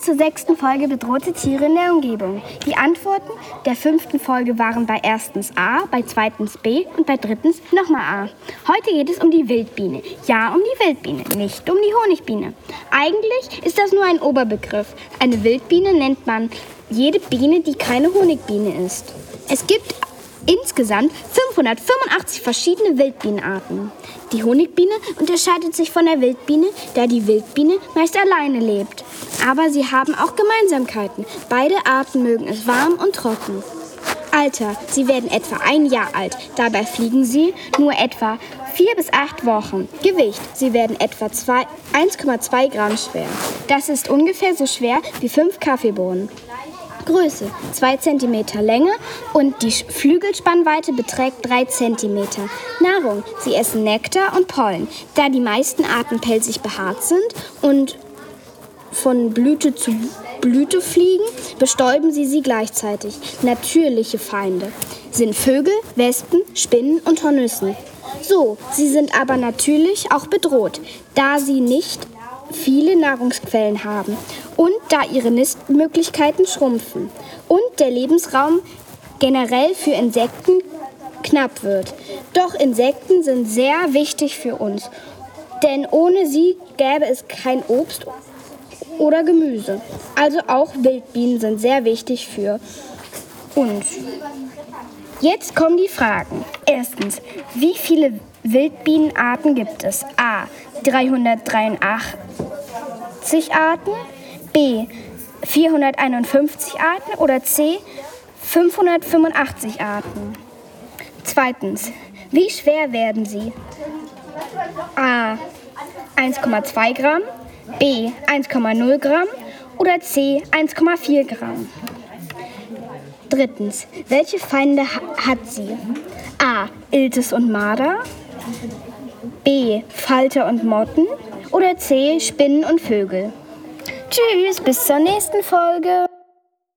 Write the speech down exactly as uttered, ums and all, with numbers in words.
zur sechsten Folge bedrohte Tiere in der Umgebung. Die Antworten der fünften Folge waren bei erstens A, bei zweitens B und bei drittens nochmal A. Heute geht es um die Wildbiene. Ja, um die Wildbiene, nicht um die Honigbiene. Eigentlich ist das nur ein Oberbegriff. Eine Wildbiene nennt man jede Biene, die keine Honigbiene ist. Es gibt insgesamt fünfhundertfünfundachtzig verschiedene Wildbienenarten. Die Honigbiene unterscheidet sich von der Wildbiene, da die Wildbiene meist alleine lebt. Aber sie haben auch Gemeinsamkeiten. Beide Arten mögen es warm und trocken. Alter: Sie werden etwa ein Jahr alt. Dabei fliegen sie nur etwa vier bis acht Wochen. Gewicht: Sie werden etwa eins Komma zwei Gramm schwer. Das ist ungefähr so schwer wie fünf Kaffeebohnen. Größe: zwei Zentimeter Länge und die Flügelspannweite beträgt drei Zentimeter. Nahrung: Sie essen Nektar und Pollen. Da die meisten Arten pelzig behaart sind und von Blüte zu Blüte fliegen, bestäuben sie sie gleichzeitig. Natürliche Feinde sind Vögel, Wespen, Spinnen und Hornüssen. So, sie sind aber natürlich auch bedroht, da sie nicht viele Nahrungsquellen haben und da ihre Nistmöglichkeiten schrumpfen und der Lebensraum generell für Insekten knapp wird. Doch Insekten sind sehr wichtig für uns, denn ohne sie gäbe es kein Obst oder Gemüse. Also auch Wildbienen sind sehr wichtig für uns. Jetzt kommen die Fragen. Erstens, wie viele Wildbienenarten gibt es? A. dreihundertdreiundachtzig Arten, B. vierhunderteinundfünfzig Arten oder C. fünfhundertfünfundachtzig Arten. Zweitens, wie schwer werden sie? A. eins Komma zwei Gramm, B. eins Komma null Gramm oder C. eins Komma vier Gramm. Drittens, welche Feinde ha- hat sie? A. Iltis und Marder, B. Falter und Motten oder C. Spinnen und Vögel. Tschüss, bis zur nächsten Folge.